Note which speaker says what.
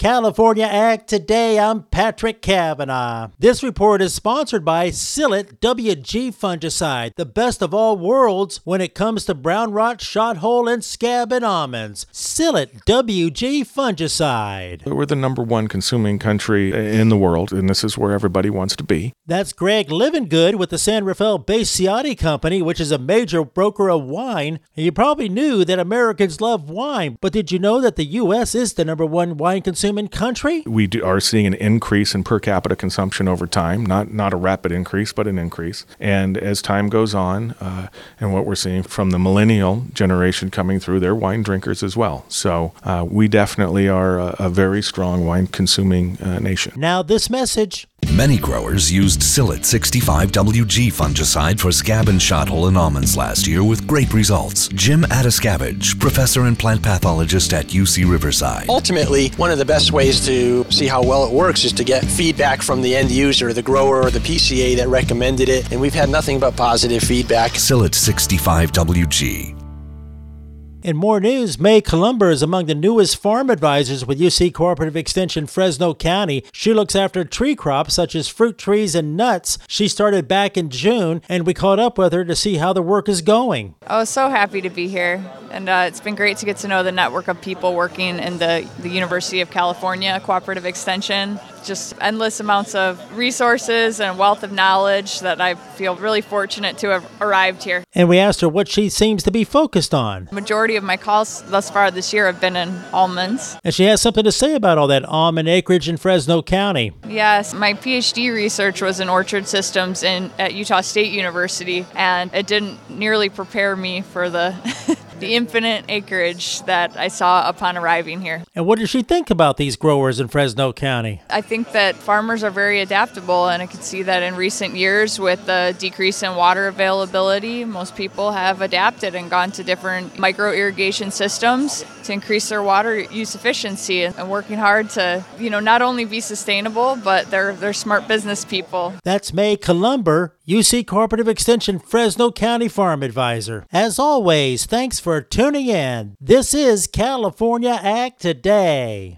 Speaker 1: California Ag Today. I'm Patrick Cavanaugh. This report is sponsored by Sillet WG fungicide, the best of all worlds when it comes to brown rot, shot hole, and scab in almonds. Sillet WG fungicide.
Speaker 2: We're the number one consuming country in the world, and this is where everybody wants to be.
Speaker 1: That's Greg Livingood with the San Rafael-based Ciotti Company, which is a major broker of wine. You probably knew that Americans love wine, but did you know that the U.S. is the number one wine consuming country?
Speaker 2: We are seeing an increase in per capita consumption over time, not a rapid increase, but an increase. And as time goes on, and what we're seeing from the millennial generation coming through, they're wine drinkers as well. So we definitely are a very strong wine consuming nation.
Speaker 1: Now this message.
Speaker 3: Many growers used Sillet 65WG fungicide for scab and shot hole in almonds last year with great results. Jim Atascavage, professor and plant pathologist at UC Riverside.
Speaker 4: Ultimately, one of the best ways to see how well it works is to get feedback from the end user, the grower, or the PCA that recommended it, and we've had nothing but positive feedback.
Speaker 3: Sillet 65WG.
Speaker 1: In more news, May Columber is among the newest farm advisors with UC Cooperative Extension Fresno County. She looks after tree crops such as fruit trees and nuts. She started back in June, and we caught up with her to see how the work is going.
Speaker 5: I was so happy to be here, and it's been great to get to know the network of people working in the University of California Cooperative Extension. Just endless amounts of resources and wealth of knowledge that I feel really fortunate to have arrived here.
Speaker 1: And we asked her what she seems to be focused on.
Speaker 5: The majority of my calls thus far this year have been in almonds.
Speaker 1: And she has something to say about all that almond acreage in Fresno County.
Speaker 5: Yes, my PhD research was in orchard systems at Utah State University, and it didn't nearly prepare me for the infinite acreage that I saw upon arriving here.
Speaker 1: And what does she think about these growers in Fresno County?
Speaker 5: I think that farmers are very adaptable, and I can see that in recent years with the decrease in water availability, most people have adapted and gone to different micro irrigation systems to increase their water use efficiency, and working hard to, not only be sustainable, but they're smart business people.
Speaker 1: That's May Columber, UC Cooperative Extension Fresno County Farm Advisor. As always, thanks for tuning in. This is California Ag Today.